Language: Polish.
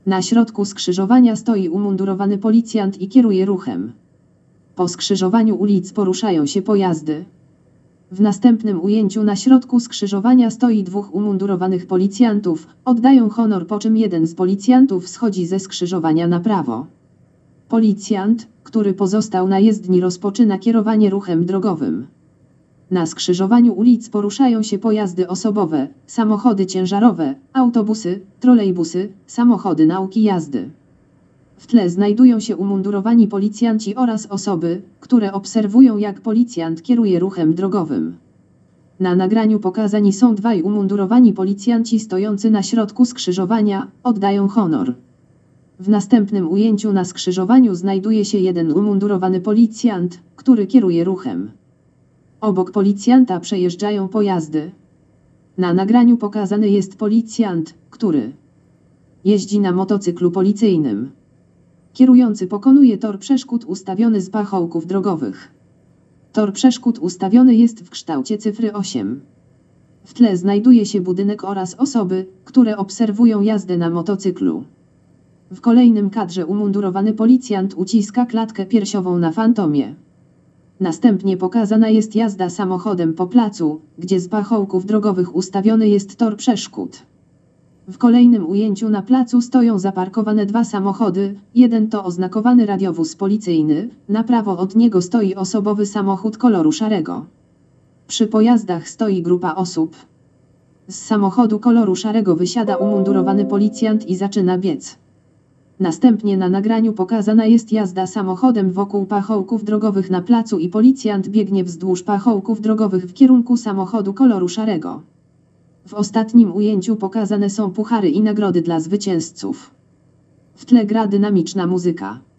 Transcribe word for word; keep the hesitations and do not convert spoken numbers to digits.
Na środku skrzyżowania stoi umundurowany policjant i kieruje ruchem. Po skrzyżowaniu ulic poruszają się pojazdy. W następnym ujęciu na środku skrzyżowania stoi dwóch umundurowanych policjantów, oddają honor, po czym jeden z policjantów schodzi ze skrzyżowania na prawo. Policjant, który pozostał na jezdni, rozpoczyna kierowanie ruchem drogowym. Na skrzyżowaniu ulic poruszają się pojazdy osobowe, samochody ciężarowe, autobusy, trolejbusy, samochody nauki jazdy. W tle znajdują się umundurowani policjanci oraz osoby, które obserwują, jak policjant kieruje ruchem drogowym. Na nagraniu pokazani są dwaj umundurowani policjanci stojący na środku skrzyżowania, oddają honor. W następnym ujęciu na skrzyżowaniu znajduje się jeden umundurowany policjant, który kieruje ruchem. Obok policjanta przejeżdżają pojazdy. Na nagraniu pokazany jest policjant, który jeździ na motocyklu policyjnym. Kierujący pokonuje tor przeszkód ustawiony z pachołków drogowych. Tor przeszkód ustawiony jest w kształcie cyfry osiem. W tle znajduje się budynek oraz osoby, które obserwują jazdę na motocyklu. W kolejnym kadrze umundurowany policjant uciska klatkę piersiową na fantomie. Następnie pokazana jest jazda samochodem po placu, gdzie z pachołków drogowych ustawiony jest tor przeszkód. W kolejnym ujęciu na placu stoją zaparkowane dwa samochody, jeden to oznakowany radiowóz policyjny, na prawo od niego stoi osobowy samochód koloru szarego. Przy pojazdach stoi grupa osób. Z samochodu koloru szarego wysiada umundurowany policjant i zaczyna biec. Następnie na nagraniu pokazana jest jazda samochodem wokół pachołków drogowych na placu i policjant biegnie wzdłuż pachołków drogowych w kierunku samochodu koloru szarego. W ostatnim ujęciu pokazane są puchary i nagrody dla zwycięzców. W tle gra dynamiczna muzyka.